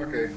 Okay.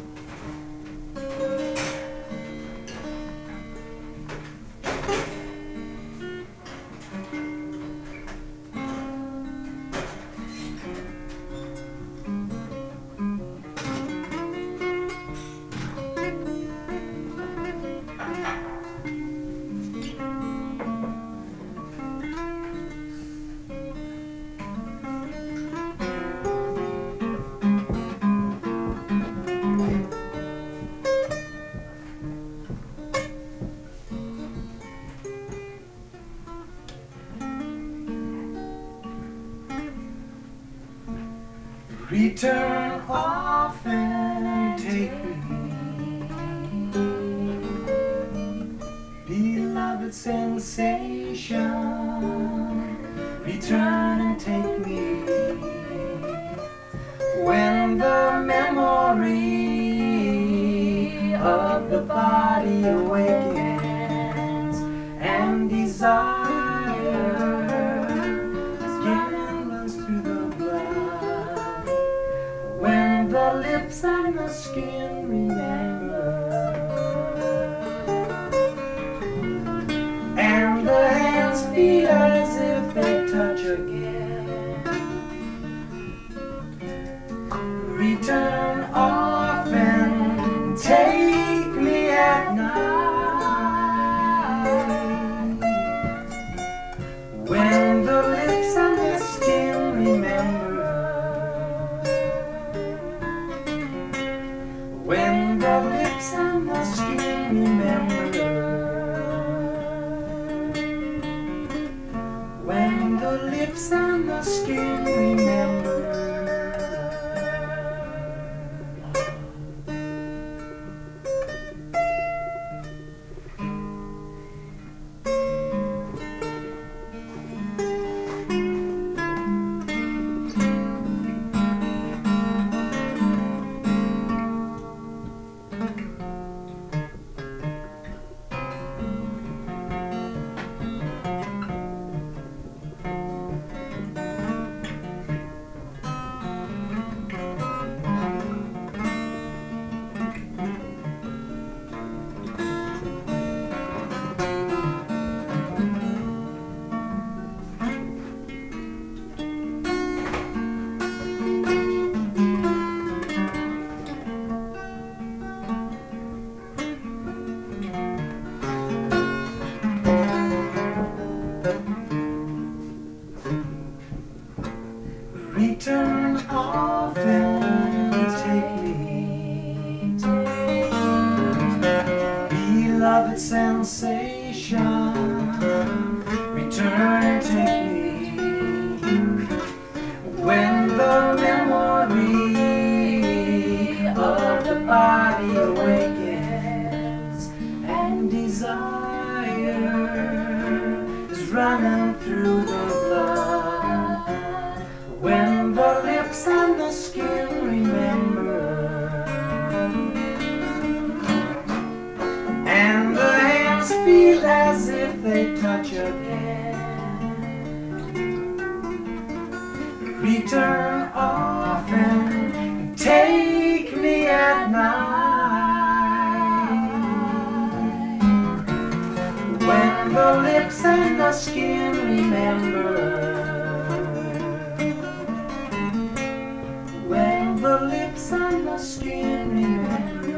Return often, take me, beloved sensation. Return and take me when the memory of the body awakens and desire again runs through the blood. When the lips and the skin remember, and the hands feel as if they touch again. Return often, take me at night. When the lips and the skin remember, when the lips and the skin remember, when the lips and the skin remember. Return often, take me, beloved sensation. Return and take me when the memory of the body awakens and desire is running through the blood. When the lips and the skin remember, and the hands feel as if they touch again. Return often, take me at night. When the lips and the skin remember, when the lips and the skin remember,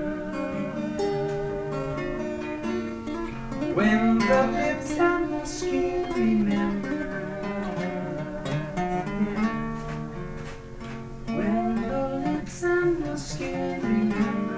when the lips and the skin remember, when the lips and the skin remember.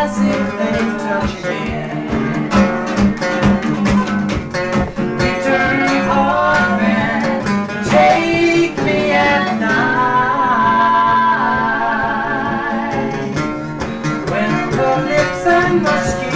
as if they touch again. Return home and take me at night, when the lips and the skin